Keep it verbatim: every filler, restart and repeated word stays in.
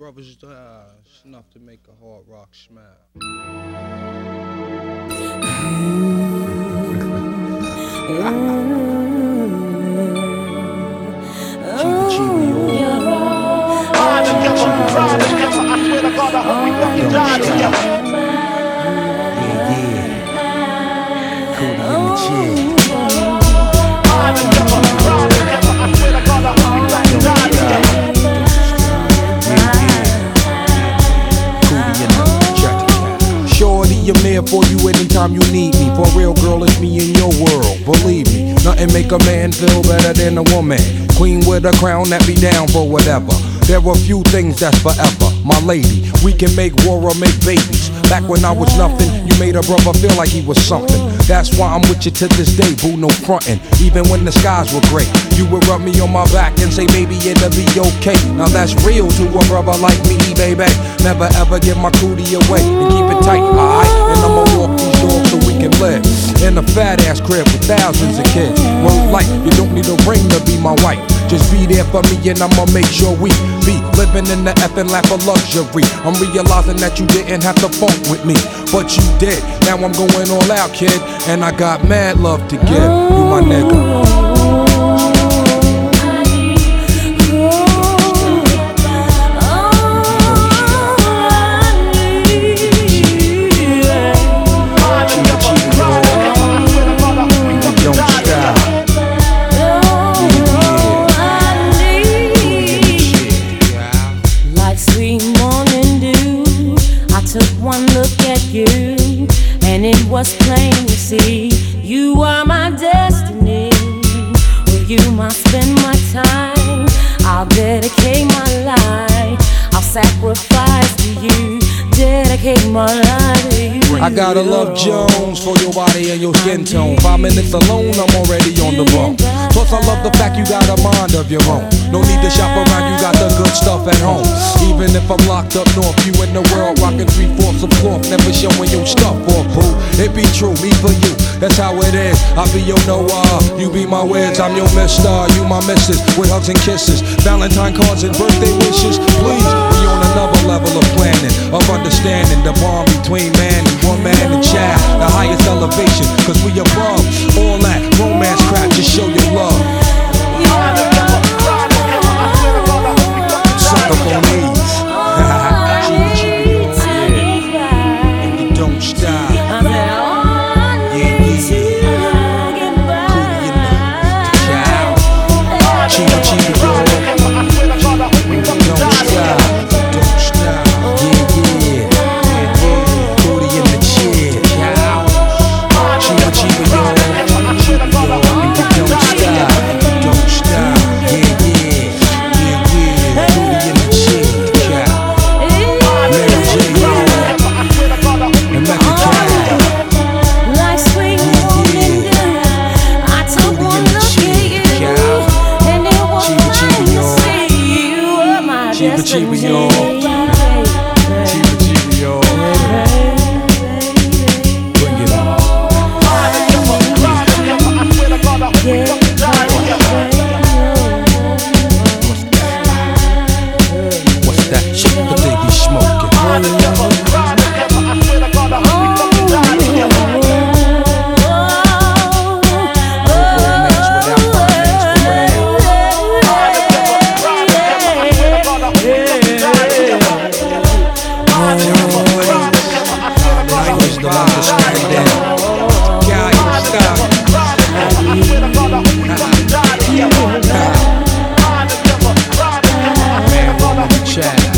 Brothers, uh, it's enough to make a hard rock smile. Chiba Chiba, yo. Ride together, ride together. I swear to God, I hope we fucking die together. Yeah, yeah. Cody in the chair. Ride together, ride together. I swear to God, I hope we fucking die together. Shorty, I'm here for you anytime you need me. For real, girl, it's me in your world. Believe me, nothing make a man feel better than a woman. Queen with a crown that be down for whatever. There are few things that's forever. My lady, we can make war or make babies. Back when I was nothing, you made a brother feel like he was something. That's why I'm with you to this day, boo, no frontin'. Even when the skies were gray, you would rub me on my back and say, baby, it'll be okay. Now that's real to a brother like me, baby. Never ever give my cootie away and keep it tight, alright? And I'ma walk these dogs so we can live in a fat ass crib with thousands of kids. Word like, you don't need a ring to be my wife. Just be there for me and I'ma make sure we be living in the effing lap of luxury. I'm realizing that you didn't have to funk with me, but you did. Now I'm going all out, kid, and I got mad love to give. You my nigga. One look at you, and it was plain to see you are my destiny. With you, I spend my time. I'll dedicate my life. I'll sacrifice to you. Dedicate my life to you. I gotta love Jones for your body and your skin tone. Five minutes alone, I'm already on the bone. Plus, I love the fact you got a mind of your own. No need to shop around, you got the good stuff at home. Even if I'm locked up north, you in the world rocking three-fourths of cloth, never showing your stuff off, boo. It be true, me for you, that's how it is. I be your Noah, you be my Wiz, I'm your mister, you my missus, with hugs and kisses, Valentine cards and birthday wishes. Please, we on another level of planning, of understanding the bond between man and woman and child, the highest elevation, cause we above all that romance crap, just show your love. Suck up on these. Chiba Chiba, yeah. And you don't stop. Yeah, yeah. Cootie in the cow. Chiba Chiba, yo. And you don't stop. Don't stop. Yeah, yeah. Yeah, yeah. Cootie in the chair. Cow. Chiba Chiba, yo. And you don't stop. Don't stop. Yeah, yeah. Yeah, yeah. Cootie in the chair. Cow. Mary J, yo. And Mecca Cow. Like sweet morning dew, I took one look at you, and it was plain to see you were my Chiba Chiba, destiny. yo. Chiba Chiba, yo. Bring it on. What's that shit that they be smoking? Chat.